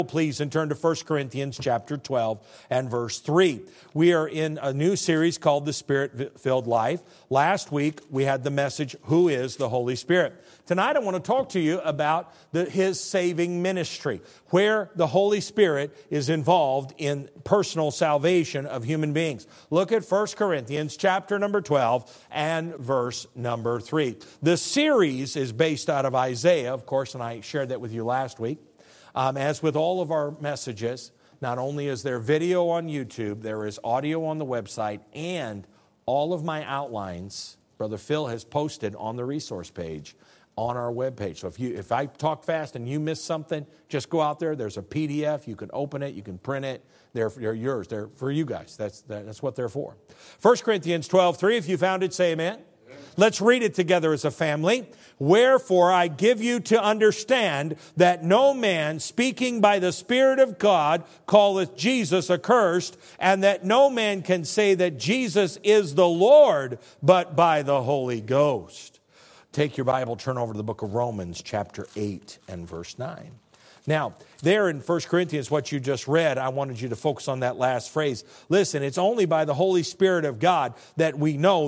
Please and turn to 1 Corinthians chapter 12 and verse 3. We are in a new series called The Spirit-Filled Life. Last week we had the message, Who is the Holy Spirit? Tonight I want to talk to you about His saving ministry, where the Holy Spirit is involved in personal salvation of human beings. Look at 1 Corinthians chapter number 12 and verse number 3. The series is based out of Isaiah, of course, and I shared that with you last week. As with all of our messages, not only is there video on YouTube, there is audio on the website, and all of my outlines, Brother Phil has posted on the resource page on our webpage. So if I talk fast and you miss something, just go out there. There's a PDF. You can open it. You can print it. They're yours. They're for you guys. That's what they're for. 1 Corinthians 12:3. If you found it, say amen. Let's read it together as a family. Wherefore I give you to understand that no man speaking by the Spirit of God calleth Jesus accursed, and that no man can say that Jesus is the Lord but by the Holy Ghost. Take your Bible, turn over to the book of Romans chapter 8 and verse 9. Now, there in 1 Corinthians, what you just read, I wanted you to focus on that last phrase. Listen, it's only by the Holy Spirit of God that we know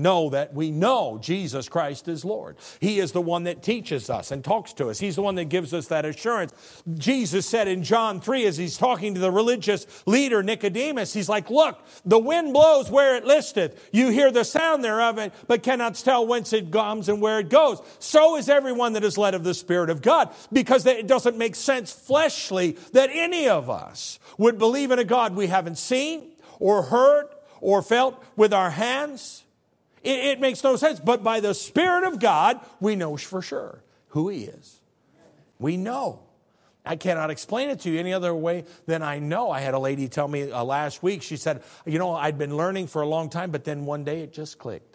Jesus Christ is Lord. He is the one that teaches us and talks to us. He's the one that gives us that assurance. Jesus said in John 3, as he's talking to the religious leader Nicodemus, he's like, look, the wind blows where it listeth. You hear the sound thereof, but cannot tell whence it comes and where it goes. So is everyone that is led of the Spirit of God, because it doesn't make sense fleshly that any of us would believe in a God we haven't seen or heard or felt with our hands. It makes no sense. But by the Spirit of God, we know for sure who He is. We know. I cannot explain it to you any other way than I know. I had a lady tell me last week, she said, I'd been learning for a long time, but then one day it just clicked.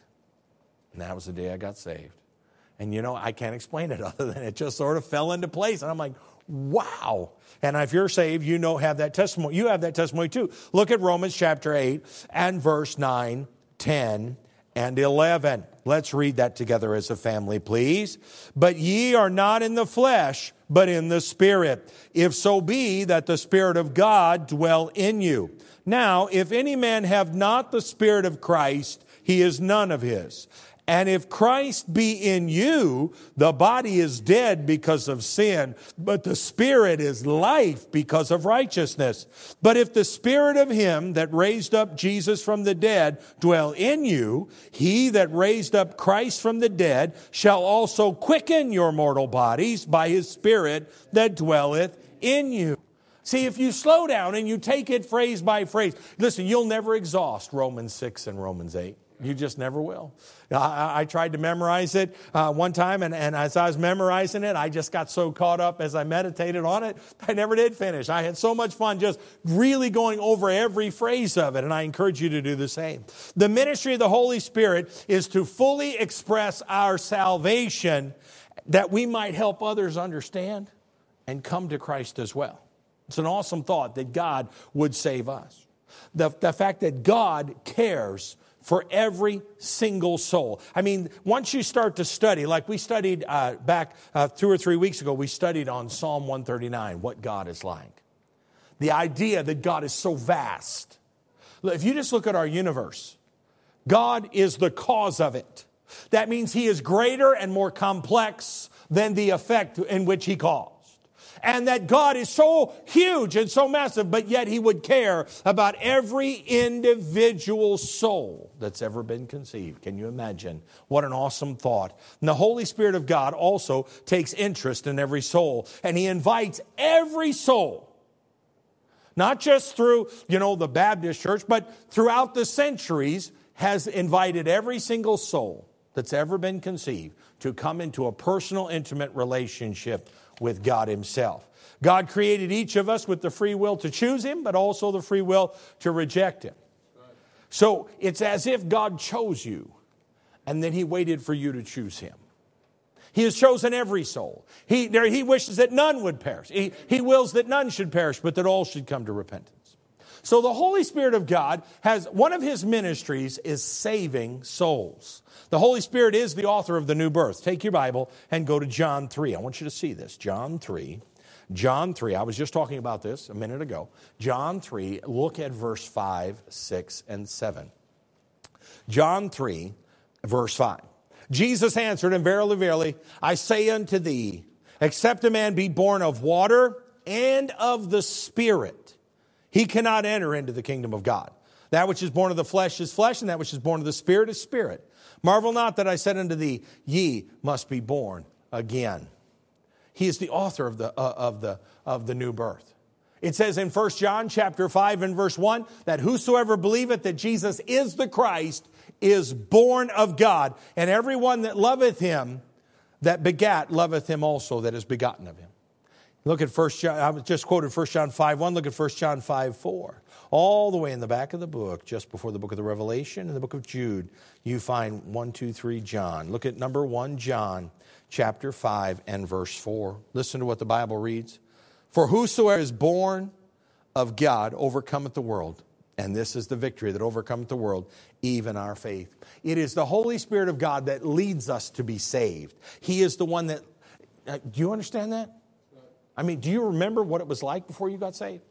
And that was the day I got saved. And I can't explain it other than it just sort of fell into place. And I'm like, wow. And if you're saved, have that testimony. You have that testimony too. Look at Romans chapter 8 and verse 9, 10, and 11. Let's read that together as a family, please. But ye are not in the flesh, but in the Spirit, if so be that the Spirit of God dwell in you. Now, if any man have not the Spirit of Christ, he is none of his. And if Christ be in you, the body is dead because of sin, but the Spirit is life because of righteousness. But if the Spirit of Him that raised up Jesus from the dead dwell in you, He that raised up Christ from the dead shall also quicken your mortal bodies by His Spirit that dwelleth in you. See, if you slow down and you take it phrase by phrase, listen, you'll never exhaust Romans 6 and Romans 8. You just never will. I tried to memorize it one time, and as I was memorizing it, I just got so caught up as I meditated on it, I never did finish. I had so much fun just really going over every phrase of it, and I encourage you to do the same. The ministry of the Holy Spirit is to fully express our salvation that we might help others understand and come to Christ as well. It's an awesome thought that God would save us. The fact that God cares for every single soul. I mean, once you start to study, like we studied back 2 or 3 weeks ago, we studied on Psalm 139, what God is like. The idea that God is so vast. If you just look at our universe, God is the cause of it. That means He is greater and more complex than the effect in which He caused. And that God is so huge and so massive, but yet He would care about every individual soul that's ever been conceived. Can you imagine? What an awesome thought. And the Holy Spirit of God also takes interest in every soul. And He invites every soul, not just through, the Baptist church, but throughout the centuries, has invited every single soul that's ever been conceived to come into a personal, intimate relationship with God Himself. God created each of us with the free will to choose Him, but also the free will to reject Him. So it's as if God chose you, and then He waited for you to choose Him. He has chosen every soul. He wishes that none would perish. He wills that none should perish, but that all should come to repentance. So the Holy Spirit of God has, one of His ministries is saving souls. The Holy Spirit is the author of the new birth. Take your Bible and go to John 3. I want you to see this. John 3. John 3, I was just talking about this a minute ago. John 3, look at verse 5, 6, and 7. John 3, verse 5. Jesus answered, and verily, verily, I say unto thee, except a man be born of water and of the Spirit, he cannot enter into the kingdom of God. That which is born of the flesh is flesh, and that which is born of the Spirit is spirit. Marvel not that I said unto thee, ye must be born again. He is the author of the new birth. It says in 1 John chapter 5 and verse 1 that whosoever believeth that Jesus is the Christ is born of God, and everyone that loveth him that begat loveth him also that is begotten of him. Look at 1 John, I just quoted 1 John 5:1. Look at 1 John 5:4. All the way in the back of the book, just before the book of the Revelation and the book of Jude, you find 1, 2, 3 John. Look at number 1 John chapter 5 and verse 4. Listen to what the Bible reads. For whosoever is born of God overcometh the world. And this is the victory that overcometh the world, even our faith. It is the Holy Spirit of God that leads us to be saved. He is the one that... do you understand that? I mean, do you remember what it was like before you got saved?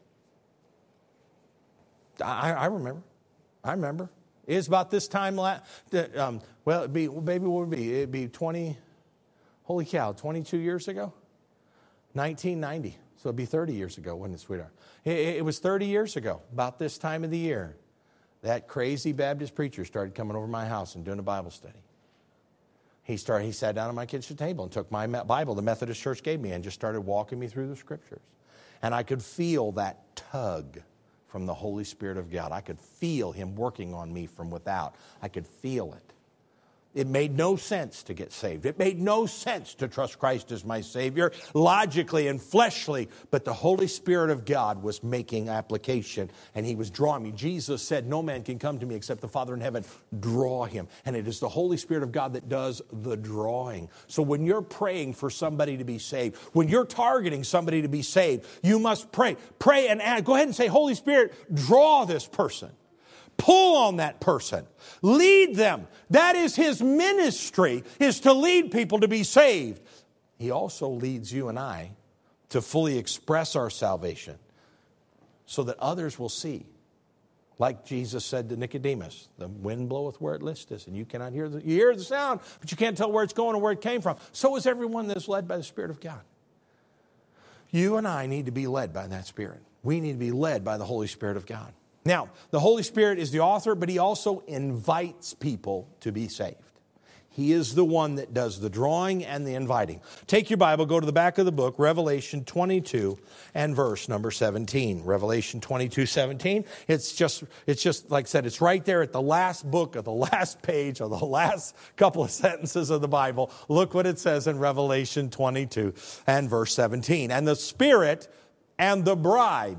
I remember. I remember. It was about this time, it'd be 20, holy cow, 22 years ago? 1990. So it'd be 30 years ago, wouldn't it, sweetheart? It was 30 years ago, about this time of the year, that crazy Baptist preacher started coming over my house and doing a Bible study. He sat down at my kitchen table and took my Bible the Methodist Church gave me and just started walking me through the Scriptures. And I could feel that tug from the Holy Spirit of God. I could feel Him working on me from without. I could feel it. It made no sense to get saved. It made no sense to trust Christ as my Savior, logically and fleshly. But the Holy Spirit of God was making application, and He was drawing me. Jesus said, no man can come to me except the Father in heaven draw him. And it is the Holy Spirit of God that does the drawing. So when you're praying for somebody to be saved, when you're targeting somebody to be saved, you must pray. Pray and ask. Go ahead and say, Holy Spirit, draw this person. Pull on that person. Lead them. That is His ministry, is to lead people to be saved. He also leads you and I to fully express our salvation so that others will see. Like Jesus said to Nicodemus, the wind bloweth where it listeth, and you cannot hear you hear the sound, but you can't tell where it's going or where it came from. So is everyone that is led by the Spirit of God. You and I need to be led by that Spirit. We need to be led by the Holy Spirit of God. Now, the Holy Spirit is the author, but He also invites people to be saved. He is the one that does the drawing and the inviting. Take your Bible, go to the back of the book, Revelation 22 and verse number 17. Revelation 22:17. It's just like I said, it's right there at the last book of the last page of the last couple of sentences of the Bible. Look what it says in Revelation 22 and verse 17. And the Spirit and the bride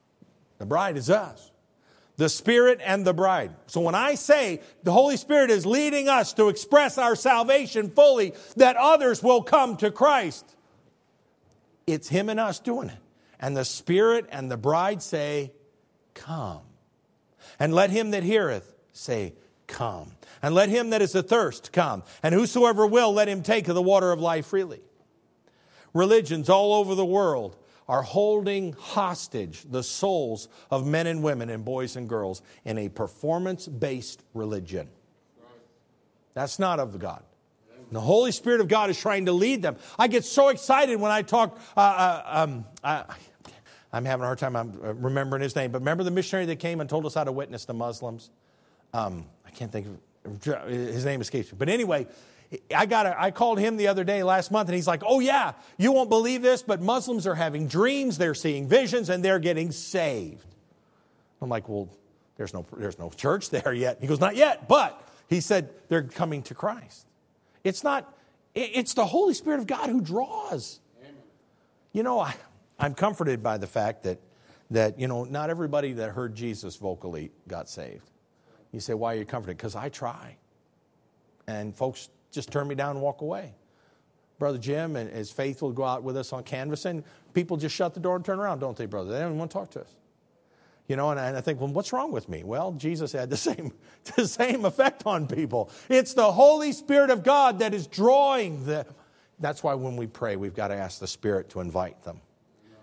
is us. The Spirit and the bride. So when I say the Holy Spirit is leading us to express our salvation fully, that others will come to Christ, it's Him and us doing it. And the Spirit and the bride say, come. And let him that heareth say, come. And let him that is athirst come. And whosoever will, let him take of the water of life freely. Religions all over the world are holding hostage the souls of men and women and boys and girls in a performance-based religion. That's not of God. The Holy Spirit of God is trying to lead them. I get so excited when I talk. I'm having a hard time remembering his name, but remember the missionary that came and told us how to witness to Muslims? I can't think of his name escapes me. But anyway, I called him the other day, last month, and he's like, oh yeah, you won't believe this, but Muslims are having dreams, they're seeing visions, and they're getting saved. I'm like, well, there's no church there yet. He goes, not yet, but he said they're coming to Christ. It's the Holy Spirit of God who draws. Amen. You know, I'm comforted by the fact that not everybody that heard Jesus vocally got saved. You say, why are you comforted? Because I try. And folks just turn me down and walk away. Brother Jim and his faithful go out with us on canvas, and people just shut the door and turn around, don't they, brother? They don't even want to talk to us. And I think, well, what's wrong with me? Well, Jesus had the same effect on people. It's the Holy Spirit of God that is drawing them. That's why when we pray, we've got to ask the Spirit to invite them.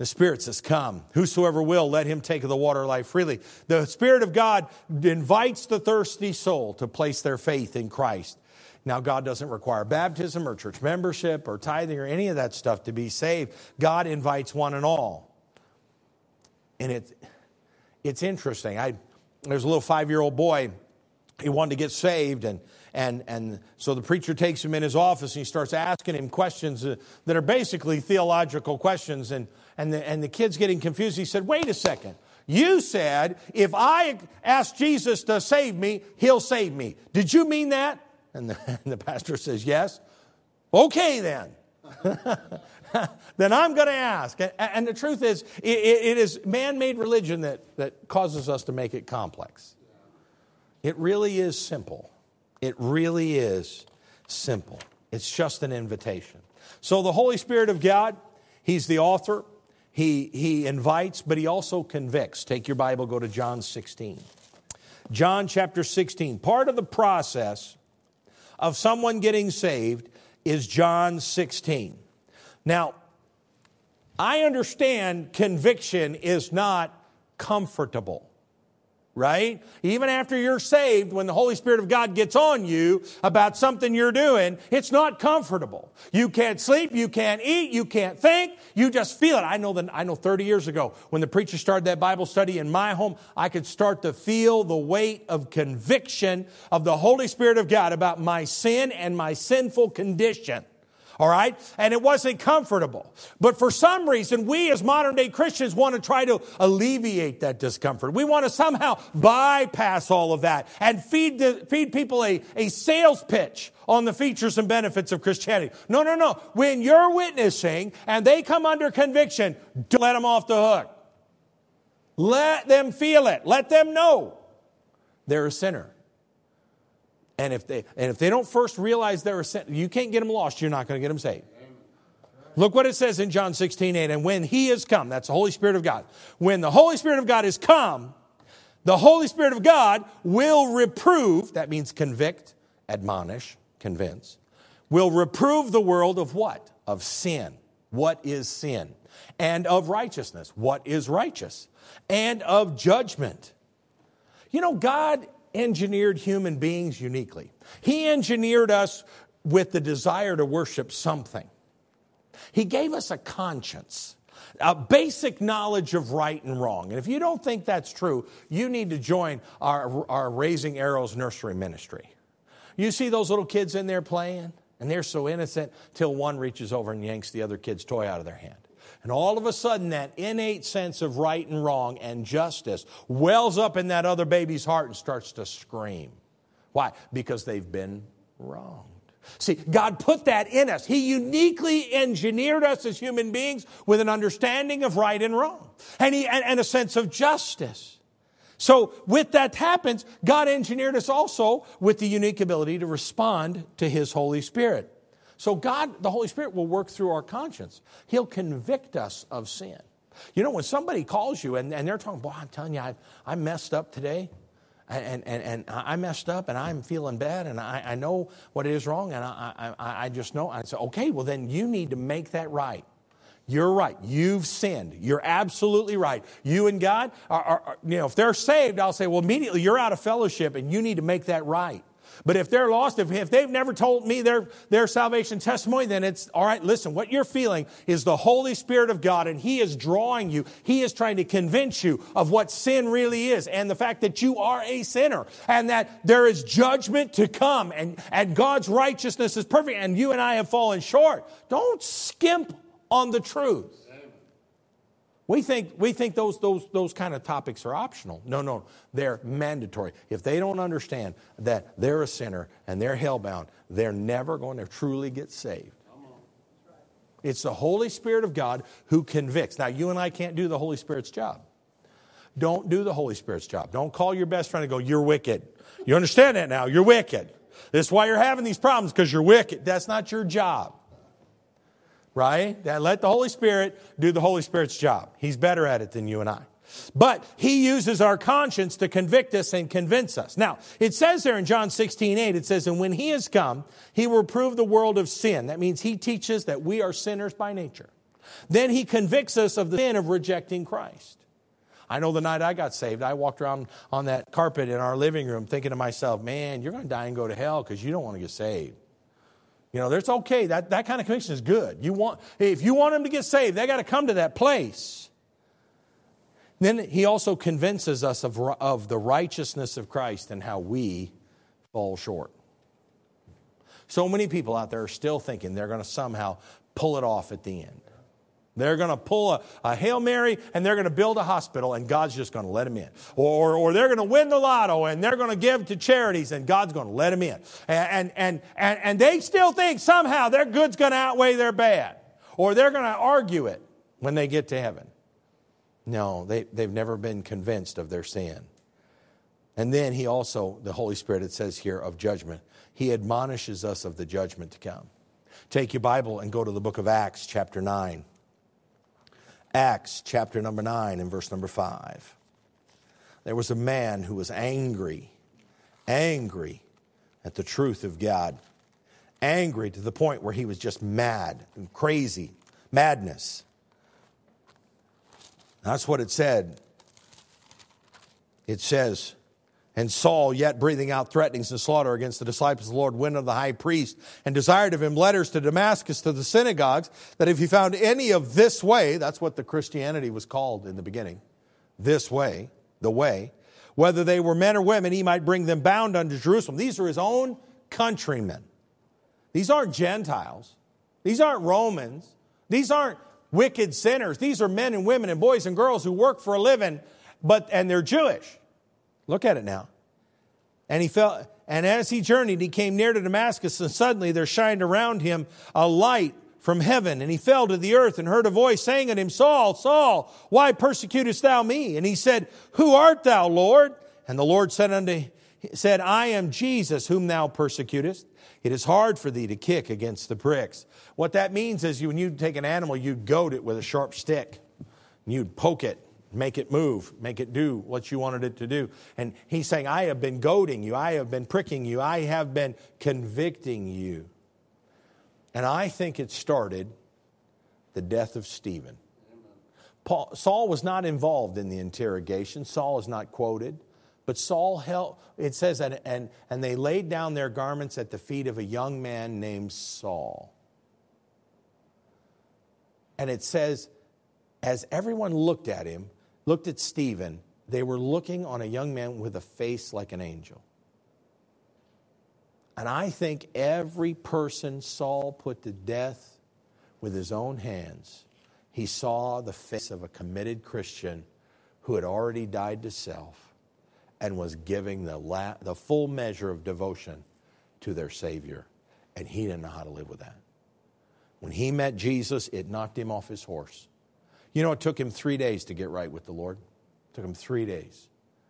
The Spirit says, come. Whosoever will, let him take of the water of life freely. The Spirit of God invites the thirsty soul to place their faith in Christ. Now, God doesn't require baptism or church membership or tithing or any of that stuff to be saved. God invites one and all. And it's interesting. There's a little 5-year-old boy. He wanted to get saved, and so the preacher takes him in his office and he starts asking him questions that are basically theological questions. And the kid's getting confused. He said, wait a second. You said if I ask Jesus to save me, he'll save me. Did you mean that? And the pastor says, yes. Okay, then. Then I'm going to ask. And the truth is, it is man-made religion that causes us to make it complex. It really is simple. It really is simple. It's just an invitation. So the Holy Spirit of God, He's the author. He invites, but He also convicts. Take your Bible, go to John 16. John chapter 16. Part of the process of someone getting saved is John 16. Now, I understand conviction is not comfortable. Right? Even after you're saved, when the Holy Spirit of God gets on you about something you're doing, it's not comfortable. You can't sleep, you can't eat, you can't think, you just feel it. I know 30 years ago, when the preacher started that Bible study in my home, I could start to feel the weight of conviction of the Holy Spirit of God about my sin and my sinful condition. All right? And it wasn't comfortable. But for some reason, we as modern day Christians want to try to alleviate that discomfort. We want to somehow bypass all of that and feed people a sales pitch on the features and benefits of Christianity. No. When you're witnessing and they come under conviction, don't let them off the hook. Let them feel it. Let them know they're a sinner. And if they don't first realize they're a sinner, you can't get them lost. You're not going to get them saved. Look what it says in John 16:8. And when He is come, that's the Holy Spirit of God. When the Holy Spirit of God is come, the Holy Spirit of God will reprove, that means convict, admonish, convince, will reprove the world of what? Of sin. What is sin? And of righteousness. What is righteous? And of judgment. You know, God engineered human beings uniquely. He engineered us with the desire to worship something. He gave us a conscience, a basic knowledge of right and wrong. And if you don't think that's true, you need to join our Raising Arrows nursery ministry. You see those little kids in there playing, and they're so innocent till one reaches over and yanks the other kid's toy out of their hand. And all of a sudden, that innate sense of right and wrong and justice wells up in that other baby's heart and starts to scream. Why? Because they've been wronged. See, God put that in us. He uniquely engineered us as human beings with an understanding of right and wrong and a sense of justice. So with that happens, God engineered us also with the unique ability to respond to His Holy Spirit. So God, the Holy Spirit, will work through our conscience. He'll convict us of sin. You know, when somebody calls you and they're talking, boy, I'm telling you, I messed up today. And I messed up and I'm feeling bad and I know what is wrong and I just know. I say, okay, well then you need to make that right. You're right. You've sinned. You're absolutely right. You and God are if they're saved, I'll say, well, immediately you're out of fellowship and you need to make that right. But if they're lost, if they've never told me their salvation testimony, then it's, all right, listen, what you're feeling is the Holy Spirit of God, and He is drawing you. He is trying to convince you of what sin really is and the fact that you are a sinner and that there is judgment to come and God's righteousness is perfect and you and I have fallen short. Don't skimp on the truth. We think those kind of topics are optional. No, they're mandatory. If they don't understand that they're a sinner and they're hellbound, they're never going to truly get saved. It's the Holy Spirit of God who convicts. Now, you and I can't do the Holy Spirit's job. Don't do the Holy Spirit's job. Don't call your best friend and go, you're wicked. You understand that now? You're wicked. This is why you're having these problems, because you're wicked. That's not your job. Right? Let the Holy Spirit do the Holy Spirit's job. He's better at it than you and I. But He uses our conscience to convict us and convince us. Now, it says there in John 16:8, it says, and when He has come, He will prove the world of sin. That means He teaches that we are sinners by nature. Then he convicts us of the sin of rejecting Christ. I know the night I got saved, I walked around on that carpet in our living room thinking to myself, man, you're going to die and go to hell because you don't want to get saved. You know, that's okay. That kind of conviction is good. If you want them to get saved, they got to come to that place. Then he also convinces us of the righteousness of Christ and how we fall short. So many people out there are still thinking they're going to somehow pull it off at the end. They're going to pull a Hail Mary and they're going to build a hospital and God's just going to let them in. Or they're going to win the lotto and they're going to give to charities and God's going to let them in. And they still think somehow their good's going to outweigh their bad. Or they're going to argue it when they get to heaven. No, they've never been convinced of their sin. And then he also, the Holy Spirit, it says here, of judgment. He admonishes us of the judgment to come. Take your Bible and go to the book of Acts, chapter 9. Acts chapter number 9 and verse number 5. There was a man who was angry at the truth of God. Angry to the point where he was just mad and crazy. Madness. That's what it said. It says, and Saul, yet breathing out threatenings and slaughter against the disciples of the Lord, went unto the high priest and desired of him letters to Damascus to the synagogues, that if he found any of this way, that's what the Christianity was called in the beginning, this way, the way, whether they were men or women, he might bring them bound unto Jerusalem. These are his own countrymen. These aren't Gentiles. These aren't Romans. These aren't wicked sinners. These are men and women and boys and girls who work for a living, and they're Jewish. Look at it now. And as he journeyed, he came near to Damascus, and suddenly there shined around him a light from heaven. And he fell to the earth and heard a voice saying unto him, Saul, Saul, why persecutest thou me? And he said, Who art thou, Lord? And the Lord said, I am Jesus, whom thou persecutest. It is hard for thee to kick against the pricks. What that means is when you take an animal, you goad it with a sharp stick. And you'd poke it. Make it move, make it do what you wanted it to do. And he's saying, I have been goading you, I have been pricking you, I have been convicting you. And I think it started the death of Stephen. Saul was not involved in the interrogation. Saul is not quoted. But Saul held, it says, and they laid down their garments at the feet of a young man named Saul. And it says, as everyone looked at him, looked at Stephen, they were looking on a young man with a face like an angel. And I think every person Saul put to death with his own hands, he saw the face of a committed Christian who had already died to self and was giving the full measure of devotion to their Savior. And he didn't know how to live with that. When he met Jesus, it knocked him off his horse. You know, it took him 3 days to get right with the Lord. It took him 3 days.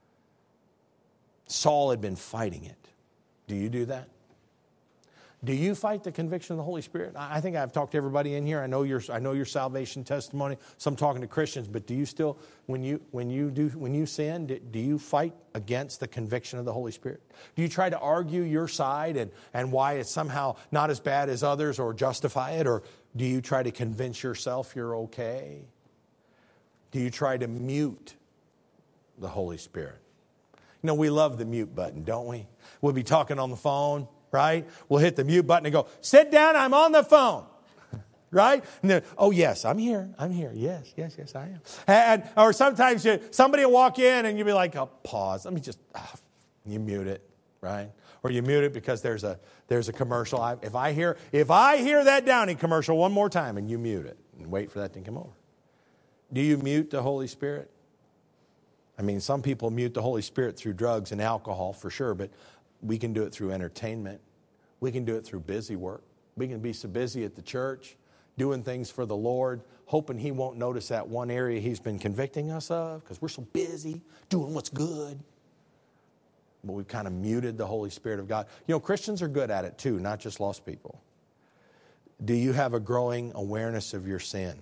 Saul had been fighting it. Do you do that? Do you fight the conviction of the Holy Spirit? I think I've talked to everybody in here. I know your salvation testimony. So I'm talking to Christians, but do you still, when you sin, do you fight against the conviction of the Holy Spirit? Do you try to argue your side and why it's somehow not as bad as others or justify it? Or do you try to convince yourself you're okay? Do you try to mute the Holy Spirit? You know, we love the mute button, don't we? We'll be talking on the phone, right? We'll hit the mute button and go, sit down, I'm on the phone. Right? And then, oh, yes, I'm here. Yes, I am. Or sometimes somebody will walk in and you'll be like, oh, pause. Let me just, you mute it, right? Or you mute it because there's a commercial. If I hear that Downing commercial one more time, and you mute it and wait for that to come over. Do you mute the Holy Spirit? I mean, some people mute the Holy Spirit through drugs and alcohol for sure, but we can do it through entertainment. We can do it through busy work. We can be so busy at the church, doing things for the Lord, hoping He won't notice that one area He's been convicting us of because we're so busy doing what's good. But we've kind of muted the Holy Spirit of God. You know, Christians are good at it too, not just lost people. Do you have a growing awareness of your sin?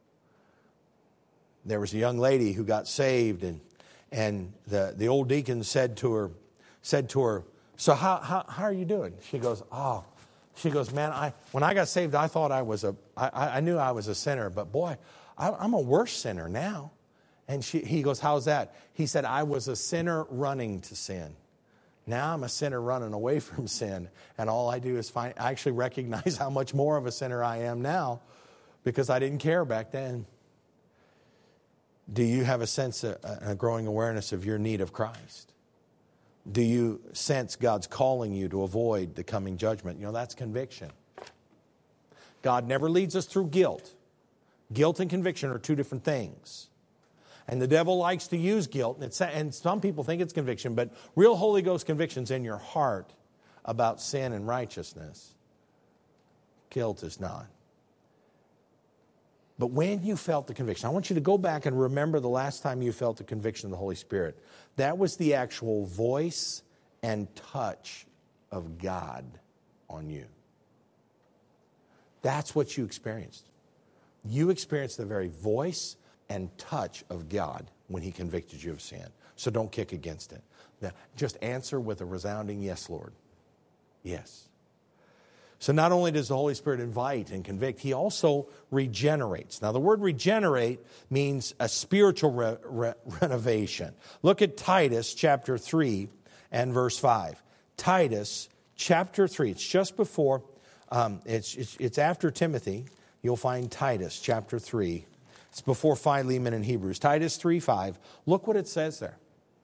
There was a young lady who got saved, and the old deacon said to her, so how are you doing? She goes, She goes, man, when I got saved, I thought I knew I was a sinner, but boy, I'm a worse sinner now. And he goes, how's that? He said, I was a sinner running to sin. Now I'm a sinner running away from sin. And all I do is I actually recognize how much more of a sinner I am now because I didn't care back then. Do you have a sense, a growing awareness of your need of Christ? Do you sense God's calling you to avoid the coming judgment? That's conviction. God never leads us through guilt. Guilt and conviction are two different things. And the devil likes to use guilt, and some people think it's conviction, but real Holy Ghost conviction's in your heart about sin and righteousness. Guilt is not. But when you felt the conviction, I want you to go back and remember the last time you felt the conviction of the Holy Spirit. That was the actual voice and touch of God on you. That's what you experienced. You experienced the very voice and touch of God when He convicted you of sin. So don't kick against it. Now, just answer with a resounding yes, Lord. Yes. So not only does the Holy Spirit invite and convict, He also regenerates. Now the word regenerate means a spiritual renovation. Look at Titus chapter 3 and verse 5. Titus chapter 3. It's just before, it's after Timothy. You'll find Titus chapter 3. It's before Philemon and Hebrews. Titus 3:5. Look what it says there.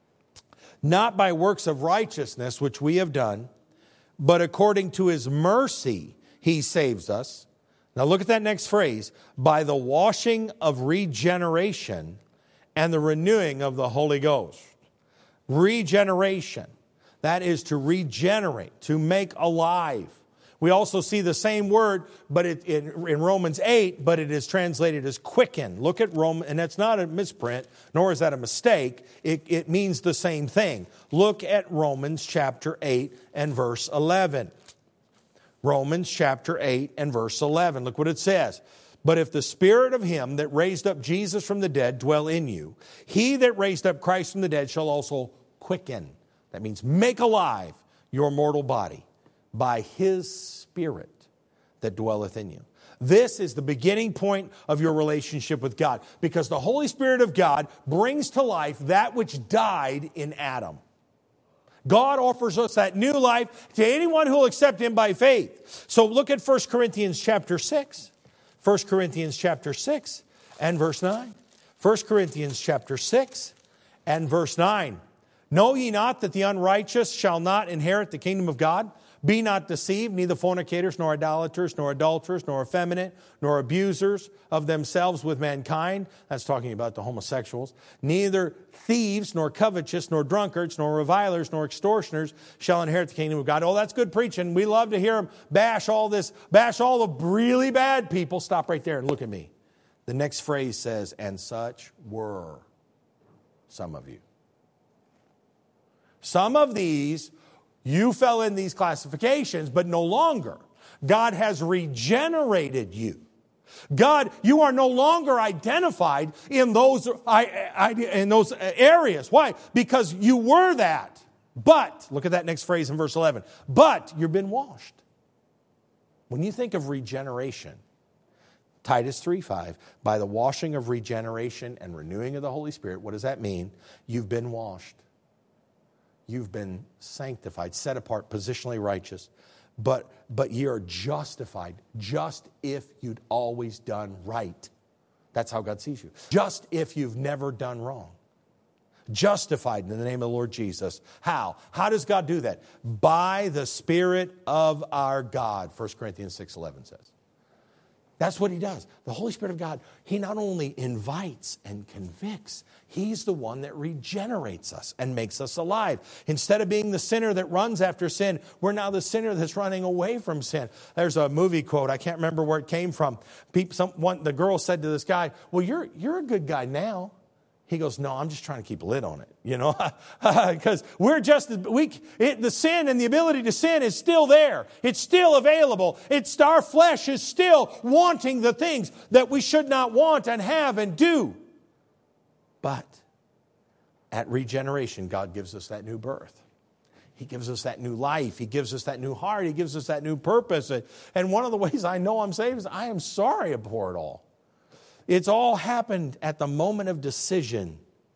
Not by works of righteousness which we have done, but according to His mercy He saves us. Now look at that next phrase. By the washing of regeneration and the renewing of the Holy Ghost. Regeneration. That is to regenerate, to make alive. We also see the same word, but in Romans 8, but it is translated as quicken. Look at Rome, and that's not a misprint, nor is that a mistake. It means the same thing. Look at Romans chapter 8 and verse 11. Romans chapter 8 and verse 11. Look what it says. But if the Spirit of Him that raised up Jesus from the dead dwell in you, He that raised up Christ from the dead shall also quicken. That means make alive your mortal body by His Spirit that dwelleth in you. This is the beginning point of your relationship with God, because the Holy Spirit of God brings to life that which died in Adam. God offers us that new life to anyone who will accept Him by faith. So look at 1 Corinthians chapter 6. 1 Corinthians chapter 6 and verse 9. 1 Corinthians chapter 6 and verse 9. Know ye not that the unrighteous shall not inherit the kingdom of God? Be not deceived, neither fornicators, nor idolaters, nor adulterers, nor effeminate, nor abusers of themselves with mankind. That's talking about the homosexuals. Neither thieves, nor covetous, nor drunkards, nor revilers, nor extortioners shall inherit the kingdom of God. Oh, that's good preaching. We love to hear them bash all the really bad people. Stop right there and look at me. The next phrase says, and such were some of you. Some of these, you fell in these classifications, but no longer. God has regenerated you. God, you are no longer identified in those areas. Why? Because you were that. But, look at that next phrase in verse 11. But you've been washed. When you think of regeneration, Titus 3:5, by the washing of regeneration and renewing of the Holy Spirit, what does that mean? You've been washed. You've been sanctified, set apart, positionally righteous. But you're justified just if you'd always done right. That's how God sees you. Just if you've never done wrong. Justified in the name of the Lord Jesus. How? How does God do that? By the Spirit of our God, 1 Corinthians 6:11 says. That's what He does. The Holy Spirit of God, He not only invites and convicts, He's the one that regenerates us and makes us alive. Instead of being the sinner that runs after sin, we're now the sinner that's running away from sin. There's a movie quote, I can't remember where it came from. The girl said to this guy, well, you're a good guy now. He goes, no, I'm just trying to keep a lid on it, because the sin and the ability to sin is still there. It's still available. Our flesh is still wanting the things that we should not want and have and do. But at regeneration, God gives us that new birth. He gives us that new life. He gives us that new heart. He gives us that new purpose. And one of the ways I know I'm saved is I am sorry for it all. It's all happened at the moment of decision.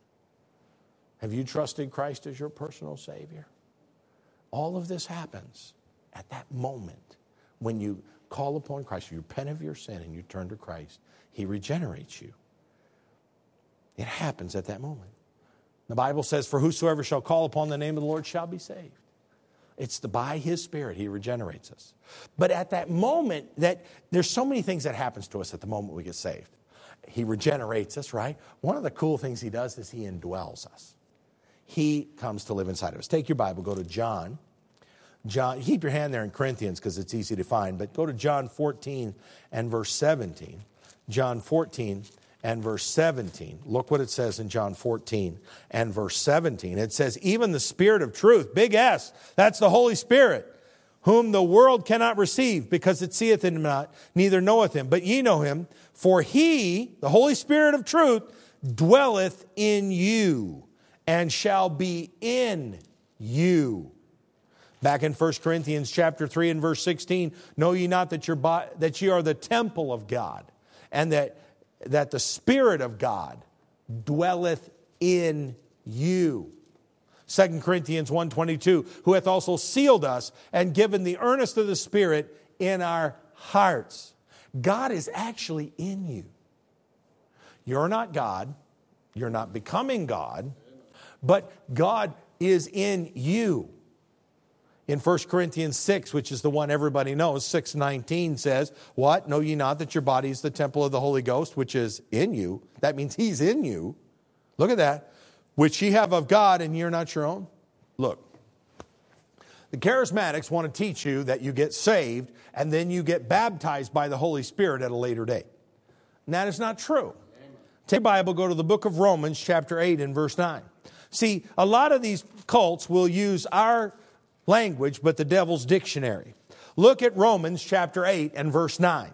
Have you trusted Christ as your personal Savior? All of this happens at that moment when you call upon Christ, you repent of your sin and you turn to Christ. He regenerates you. It happens at that moment. The Bible says, for whosoever shall call upon the name of the Lord shall be saved. It's by His Spirit He regenerates us. But at that moment, there's so many things that happens to us at the moment we get saved. He regenerates us, right? One of the cool things He does is He indwells us. He comes to live inside of us. Take your Bible, go to John. Keep your hand there in Corinthians because it's easy to find, but go to John 14 and verse 17. John 14 and verse 17. Look what it says in John 14 and verse 17. It says, even the Spirit of truth, big S, that's the Holy Spirit, whom the world cannot receive, because it seeth him not, neither knoweth him. But ye know him, for he, the Holy Spirit of truth, dwelleth in you, and shall be in you. Back in 1 Corinthians chapter 3 and verse 16, know ye not that ye are the temple of God, and that the Spirit of God dwelleth in you. 2 Corinthians 1:22, who hath also sealed us and given the earnest of the Spirit in our hearts. God is actually in you. You're not God. You're not becoming God. But God is in you. In 1 Corinthians 6, which is the one everybody knows, 6:19 says, what? Know ye not that your body is the temple of the Holy Ghost, which is in you? That means He's in you. Look at that. Which ye have of God, and ye are not your own. Look, the charismatics want to teach you that you get saved, and then you get baptized by the Holy Spirit at a later date. And that is not true. Take the Bible, go to the book of Romans, chapter 8 and verse 9. See, a lot of these cults will use our language, but the devil's dictionary. Look at Romans chapter 8 and verse 9.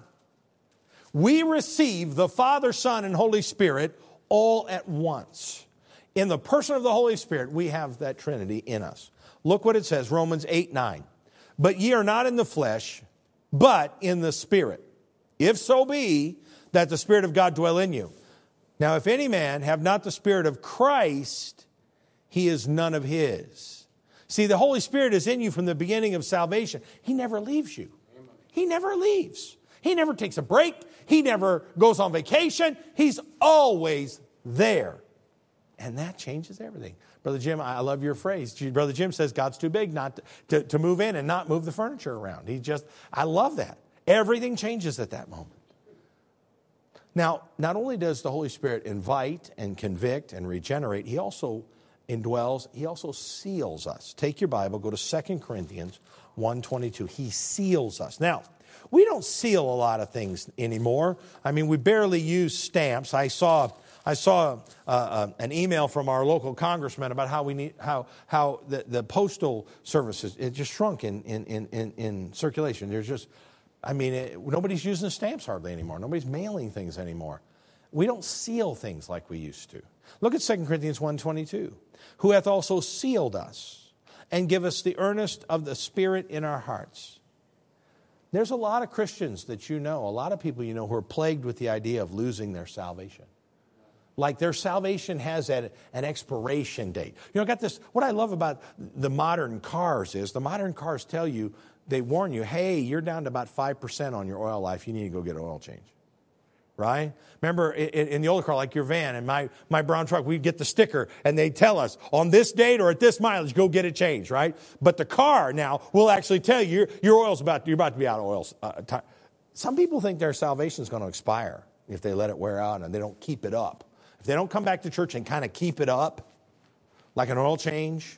We receive the Father, Son, and Holy Spirit all at once. In the person of the Holy Spirit, we have that Trinity in us. Look what it says, Romans 8:9. But ye are not in the flesh, but in the Spirit. If so be that the Spirit of God dwell in you. Now, if any man have not the Spirit of Christ, he is none of His. See, the Holy Spirit is in you from the beginning of salvation. He never leaves you. He never leaves. He never takes a break. He never goes on vacation. He's always there. And that changes everything. Brother Jim, I love your phrase. Brother Jim says God's too big not to move in and not move the furniture around. I love that. Everything changes at that moment. Now, not only does the Holy Spirit invite and convict and regenerate, He also indwells, He also seals us. Take your Bible, go to 2 Corinthians 1:22. He seals us. Now, we don't seal a lot of things anymore. I mean, we barely use stamps. I saw an email from our local congressman about how the postal services, it just shrunk in circulation. There's just, nobody's using the stamps hardly anymore. Nobody's mailing things anymore. We don't seal things like we used to. Look at 2 Corinthians 1:22. Who hath also sealed us and give us the earnest of the Spirit in our hearts. There's a lot of Christians that a lot of people who are plagued with the idea of losing their salvation. Like their salvation has an expiration date. Got this. What I love about the modern cars is the modern cars tell you, they warn you, hey, you're down to about 5% on your oil life. You need to go get an oil change. Right? Remember in the old car, like your van and my brown truck, we'd get the sticker and they'd tell us on this date or at this mileage, go get it changed, right? But the car now will actually tell you you're about to be out of oil. Some people think their salvation is going to expire if they let it wear out and they don't keep it up. If they don't come back to church and kind of keep it up, like an oil change,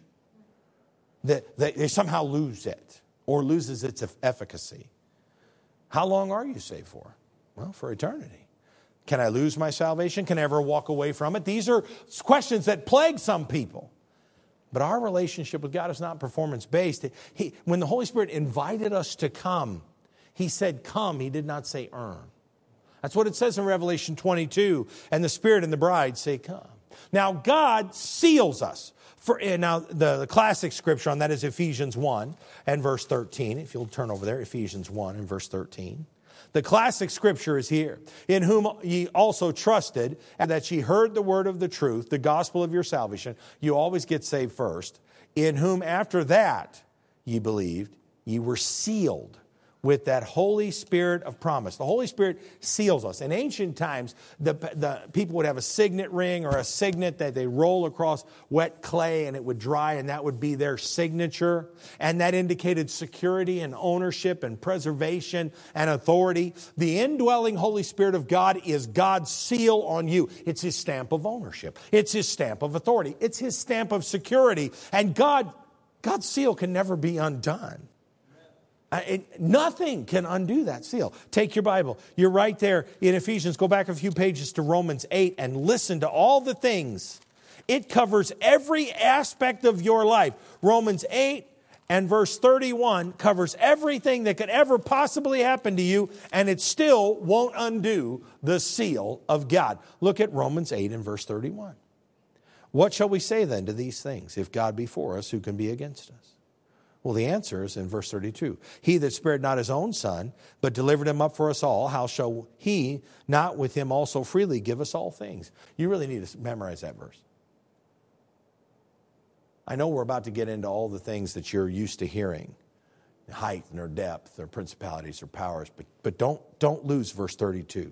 they somehow lose it or loses its efficacy. How long are you saved for? Well, for eternity. Can I lose my salvation? Can I ever walk away from it? These are questions that plague some people. But our relationship with God is not performance-based. When the Holy Spirit invited us to come, He said come. He did not say earn. That's what it says in Revelation 22. And the Spirit and the bride say come. Now, God seals us. Now, the classic scripture on that is Ephesians 1 and verse 13. If you'll turn over there, Ephesians 1 and verse 13. The classic scripture is here. In whom ye also trusted, and that ye heard the word of the truth, the gospel of your salvation. You always get saved first. In whom after that ye believed, ye were sealed with that Holy Spirit of promise. The Holy Spirit seals us. In ancient times, the people would have a signet ring or a signet that they roll across wet clay and it would dry, and that would be their signature. And that indicated security and ownership and preservation and authority. The indwelling Holy Spirit of God is God's seal on you. It's His stamp of ownership. It's His stamp of authority. It's His stamp of security. And God's seal can never be undone. Nothing can undo that seal. Take your Bible. You're right there in Ephesians. Go back a few pages to Romans 8 and listen to all the things. It covers every aspect of your life. Romans 8 and verse 31 covers everything that could ever possibly happen to you, and it still won't undo the seal of God. Look at Romans 8 and verse 31. What shall we say then to these things? If God be for us, who can be against us? Well, the answer is in verse 32. He that spared not his own son, but delivered him up for us all, how shall he not with him also freely give us all things? You really need to memorize that verse. I know we're about to get into all the things that you're used to hearing, height or depth or principalities or powers, but don't lose verse 32.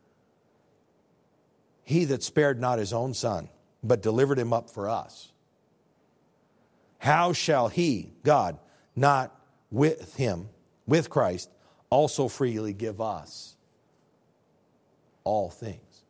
He that spared not his own son, but delivered him up for us. How shall he, God, not with him, with Christ, also freely give us all things?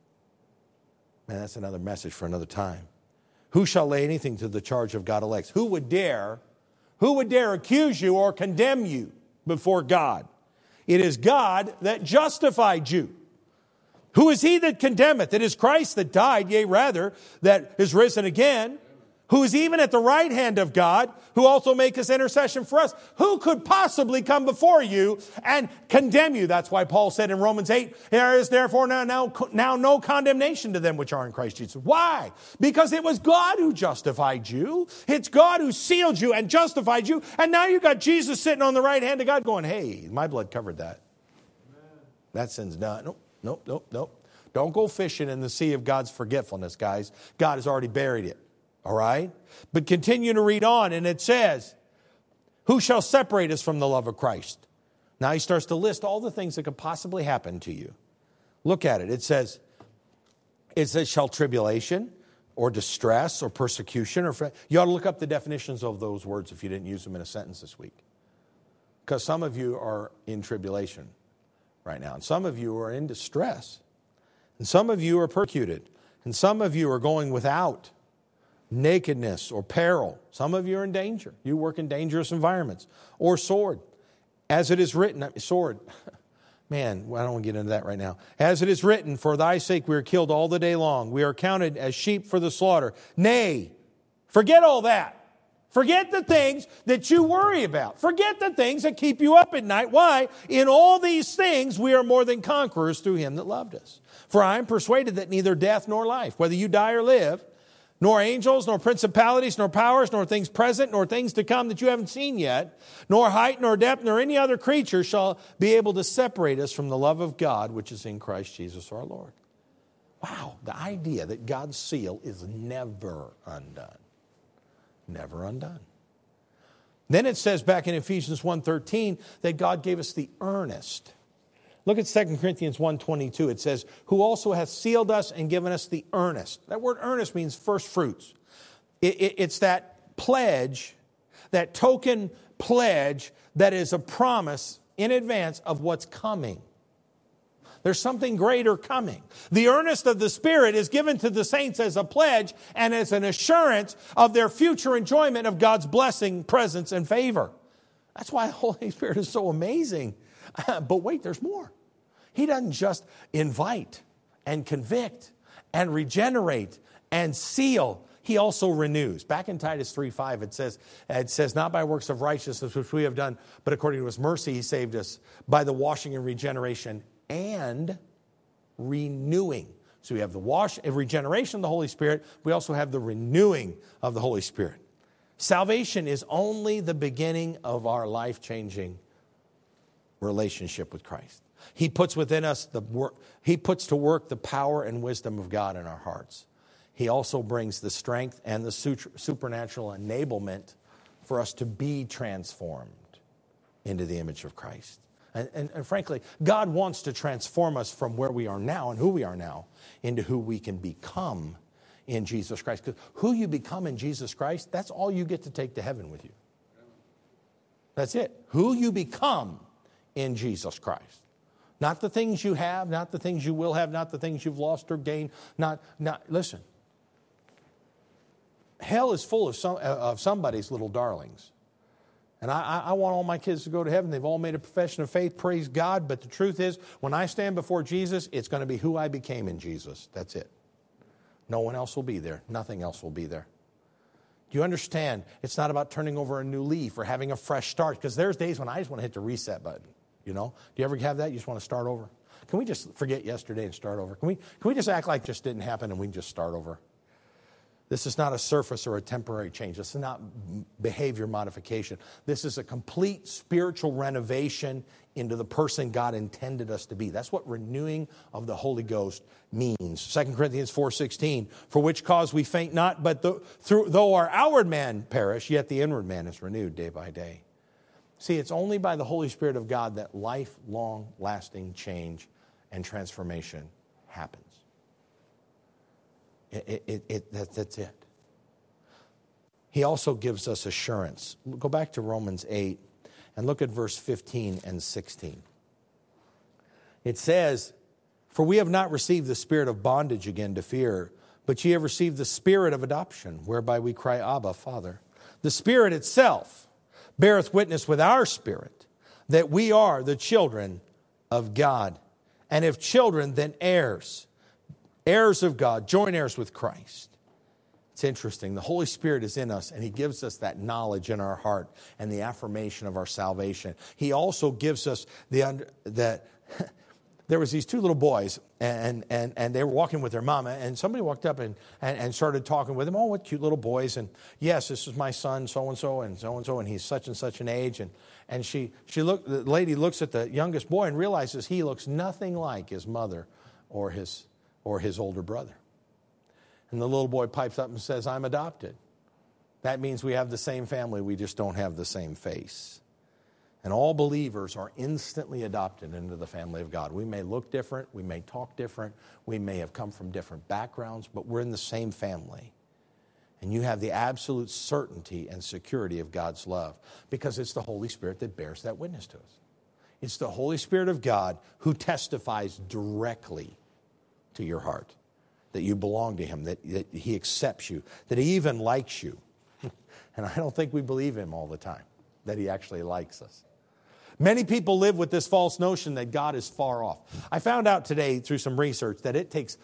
Man, that's another message for another time. Who shall lay anything to the charge of God elects? Who would dare accuse you or condemn you before God? It is God that justified you. Who is he that condemneth? It is Christ that died, yea, rather, that is risen again, who is even at the right hand of God, who also maketh intercession for us. Who could possibly come before you and condemn you? That's why Paul said in Romans 8, there is therefore now no condemnation to them which are in Christ Jesus. Why? Because it was God who justified you. It's God who sealed you and justified you. And now you got Jesus sitting on the right hand of God going, hey, my blood covered that. Amen. That sin's done. Nope. Don't go fishing in the sea of God's forgetfulness, guys. God has already buried it. All right? But continue to read on, and it says, who shall separate us from the love of Christ? Now he starts to list all the things that could possibly happen to you. Look at it. It says, shall tribulation or distress or persecution or... You ought to look up the definitions of those words if you didn't use them in a sentence this week. Because some of you are in tribulation right now. And some of you are in distress. And some of you are persecuted. And some of you are going without nakedness or peril. Some of you are in danger. You work in dangerous environments. Or sword. As it is written, sword. Man, I don't want to get into that right now. As it is written, for thy sake we are killed all the day long. We are counted as sheep for the slaughter. Nay, forget all that. Forget the things that you worry about. Forget the things that keep you up at night. Why? In all these things we are more than conquerors through him that loved us. For I am persuaded that neither death nor life, whether you die or live, nor angels, nor principalities, nor powers, nor things present, nor things to come that you haven't seen yet, nor height, nor depth, nor any other creature shall be able to separate us from the love of God, which is in Christ Jesus our Lord. Wow, the idea that God's seal is never undone. Never undone. Then it says back in Ephesians 1:13 that God gave us the earnest. Look at 2 Corinthians 1:22. It says, who also hath sealed us and given us the earnest. That word earnest means first fruits. It's that pledge, that token pledge that is a promise in advance of what's coming. There's something greater coming. The earnest of the Spirit is given to the saints as a pledge and as an assurance of their future enjoyment of God's blessing, presence, and favor. That's why the Holy Spirit is so amazing. But wait, there's more. He doesn't just invite and convict and regenerate and seal. He also renews. Back in Titus 3:5, it says, not by works of righteousness which we have done, but according to his mercy he saved us by the washing and regeneration and renewing. So we have the regeneration of the Holy Spirit. We also have the renewing of the Holy Spirit. Salvation is only the beginning of our life-changing relationship with Christ. He puts within us He puts to work the power and wisdom of God in our hearts. He also brings the strength and the supernatural enablement for us to be transformed into the image of Christ. And frankly, God wants to transform us from where we are now and who we are now into who we can become in Jesus Christ. Because who you become in Jesus Christ, that's all you get to take to heaven with you. That's it. Who you become in Jesus Christ. Not the things you have, not the things you will have, not the things you've lost or gained. Listen. Hell is full of somebody's little darlings. And I want all my kids to go to heaven. They've all made a profession of faith, praise God. But the truth is, when I stand before Jesus, it's going to be who I became in Jesus. That's it. No one else will be there. Nothing else will be there. Do you understand? It's not about turning over a new leaf or having a fresh start. Because there's days when I just want to hit the reset button. You know? Do you ever have that? You just want to start over? Can we just forget yesterday and start over? Can we just act like it just didn't happen and we can just start over? This is not a surface or a temporary change. This is not behavior modification. This is a complete spiritual renovation into the person God intended us to be. That's what renewing of the Holy Ghost means. 2 Corinthians 4:16, for which cause we faint not, but though our outward man perish, yet the inward man is renewed day by day. See, it's only by the Holy Spirit of God that lifelong lasting change and transformation happens. That's it. He also gives us assurance. Go back to Romans 8 and look at verse 15 and 16. It says, for we have not received the spirit of bondage again to fear, but ye have received the spirit of adoption, whereby we cry, Abba, Father. The Spirit itself beareth witness with our spirit that we are the children of God. And if children, then heirs. Heirs of God, joint heirs with Christ. It's interesting. The Holy Spirit is in us, and He gives us that knowledge in our heart and the affirmation of our salvation. He also gives us that there was these two little boys, and they were walking with their mama, and somebody walked up and started talking with them. Oh, what cute little boys. And yes, this is my son, so-and-so, and so-and-so, and he's such and such an age. And the lady looks at the youngest boy and realizes he looks nothing like his mother or his older brother. And the little boy pipes up and says, I'm adopted. That means we have the same family, we just don't have the same face. And all believers are instantly adopted into the family of God. We may look different, we may talk different, we may have come from different backgrounds, but we're in the same family. And you have the absolute certainty and security of God's love because it's the Holy Spirit that bears that witness to us. It's the Holy Spirit of God who testifies directly to your heart, that you belong to Him, that He accepts you, that He even likes you. And I don't think we believe Him all the time, that He actually likes us. Many people live with this false notion that God is far off. I found out today through some research that it takes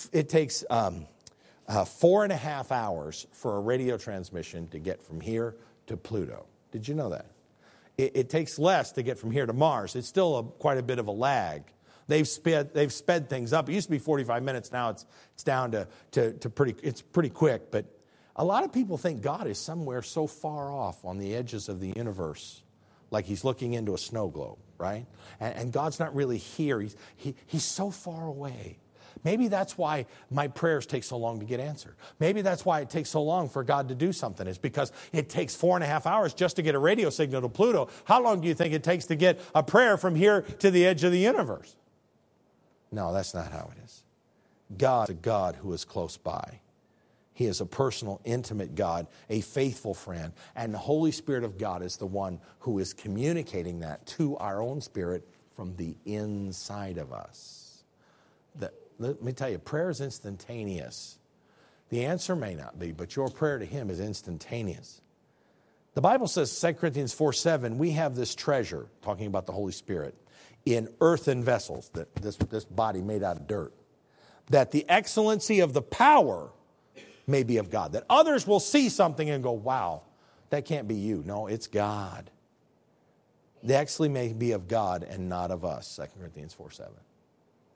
4.5 hours for a radio transmission to get from here to Pluto. Did you know that? It takes less to get from here to Mars. It's still quite a bit of a lag. They've sped things up. It used to be 45 minutes. Now it's down to pretty quick. But a lot of people think God is somewhere so far off on the edges of the universe, like He's looking into a snow globe, right? And God's not really here. He's so far away. Maybe that's why my prayers take so long to get answered. Maybe that's why it takes so long for God to do something. It's because it takes 4.5 hours just to get a radio signal to Pluto. How long do you think it takes to get a prayer from here to the edge of the universe? No, that's not how it is. God is a God who is close by. He is a personal, intimate God, a faithful friend. And the Holy Spirit of God is the one who is communicating that to our own spirit from the inside of us. Let me tell you, prayer is instantaneous. The answer may not be, but your prayer to Him is instantaneous. The Bible says, 2 Corinthians 4:7, we have this treasure, talking about the Holy Spirit, in earthen vessels, this body made out of dirt, that the excellency of the power may be of God. That others will see something and go, wow, that can't be you. No, it's God. The excellency may be of God and not of us, 2 Corinthians 4:7.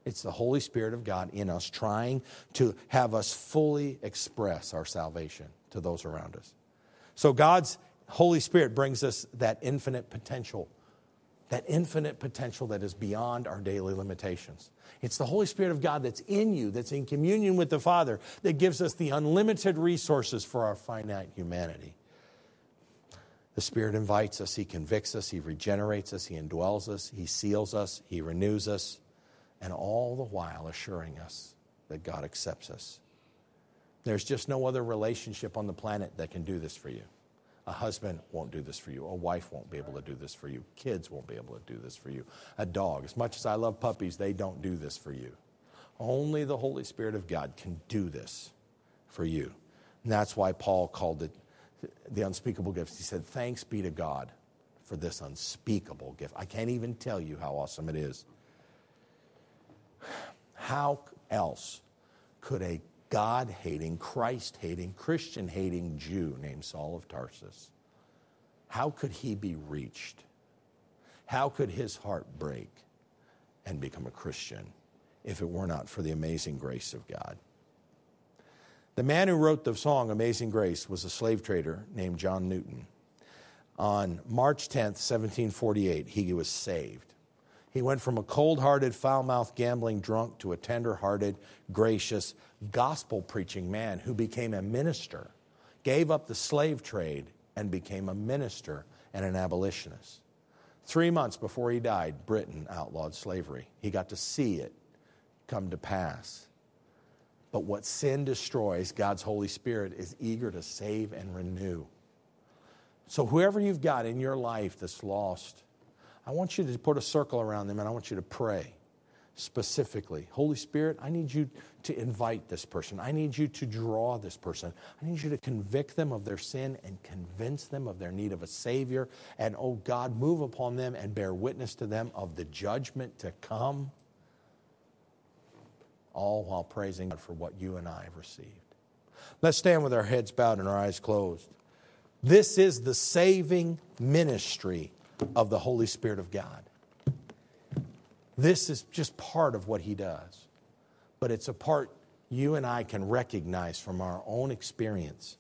It's the Holy Spirit of God in us trying to have us fully express our salvation to those around us. So God's Holy Spirit brings us that infinite potential that is beyond our daily limitations. It's the Holy Spirit of God that's in you, that's in communion with the Father, that gives us the unlimited resources for our finite humanity. The Spirit invites us, He convicts us, He regenerates us, He indwells us, He seals us, He renews us, and all the while assuring us that God accepts us. There's just no other relationship on the planet that can do this for you. A husband won't do this for you. A wife won't be able to do this for you. Kids won't be able to do this for you. A dog, as much as I love puppies, they don't do this for you. Only the Holy Spirit of God can do this for you. And that's why Paul called it the unspeakable gifts. He said, thanks be to God for this unspeakable gift. I can't even tell you how awesome it is. How else could a God-hating, Christ-hating, Christian-hating Jew named Saul of Tarsus, how could he be reached? How could his heart break and become a Christian if it were not for the amazing grace of God? The man who wrote the song Amazing Grace was a slave trader named John Newton. On March 10th, 1748, he was saved. He went from a cold-hearted, foul-mouthed, gambling drunk to a tender-hearted, gracious, gospel-preaching man who became a minister, gave up the slave trade, and became a minister and an abolitionist. 3 months before he died, Britain outlawed slavery. He got to see it come to pass. But what sin destroys, God's Holy Spirit is eager to save and renew. So whoever you've got in your life that's lost, I want you to put a circle around them and I want you to pray specifically. Holy Spirit, I need you to invite this person. I need you to draw this person. I need you to convict them of their sin and convince them of their need of a Savior. And, oh God, move upon them and bear witness to them of the judgment to come. All while praising God for what you and I have received. Let's stand with our heads bowed and our eyes closed. This is the saving ministry of the Holy Spirit of God. This is just part of what He does. But it's a part you and I can recognize from our own experience.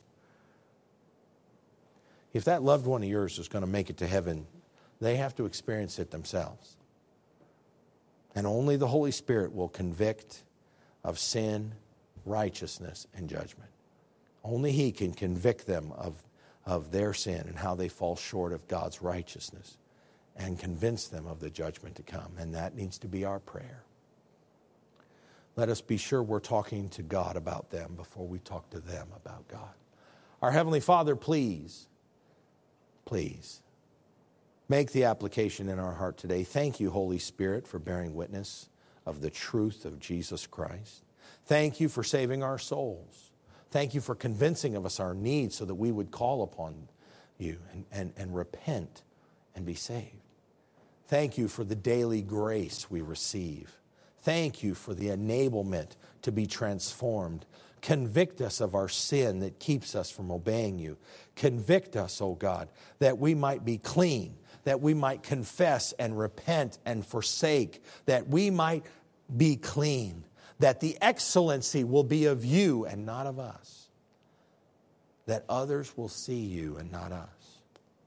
If that loved one of yours is going to make it to heaven, they have to experience it themselves. And only the Holy Spirit will convict of sin, righteousness, and judgment. Only He can convict them of their sin and how they fall short of God's righteousness and convince them of the judgment to come. And that needs to be our prayer. Let us be sure we're talking to God about them before we talk to them about God. Our Heavenly Father, please, make the application in our heart today. Thank you, Holy Spirit, for bearing witness of the truth of Jesus Christ. Thank you for saving our souls. Thank you for convincing of us our needs so that we would call upon you and repent and be saved. Thank you for the daily grace we receive. Thank you for the enablement to be transformed. Convict us of our sin that keeps us from obeying you. Convict us, O God, that we might be clean, that we might confess and repent and forsake, that we might be clean, that the excellency will be of you and not of us, that others will see you and not us.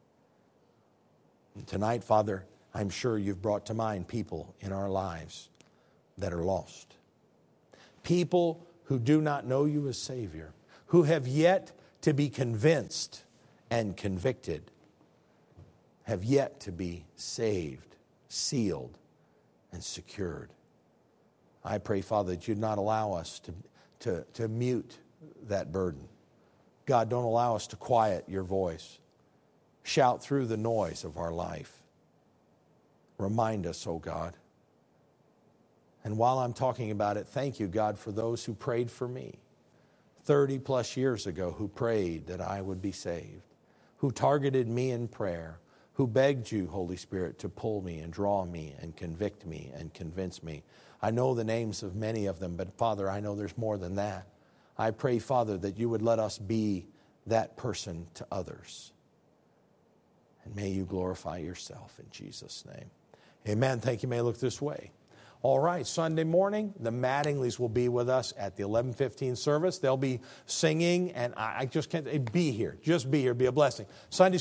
And tonight, Father, I'm sure you've brought to mind people in our lives that are lost. People who do not know you as Savior, who have yet to be convinced and convicted, have yet to be saved, sealed, and secured. I pray, Father, that you'd not allow us to mute that burden. God, don't allow us to quiet your voice. Shout through the noise of our life. Remind us, oh God. And while I'm talking about it, thank you, God, for those who prayed for me 30 plus years ago, who prayed that I would be saved, who targeted me in prayer, who begged you, Holy Spirit, to pull me and draw me and convict me and convince me. I know the names of many of them, but Father, I know there's more than that. I pray, Father, that you would let us be that person to others. And may you glorify yourself in Jesus' name. Amen. Thank you. May I look this way. All right, Sunday morning, the Mattingleys will be with us at the 11:15 service. They'll be singing, and I just can't be here. Just be here, be a blessing. Sunday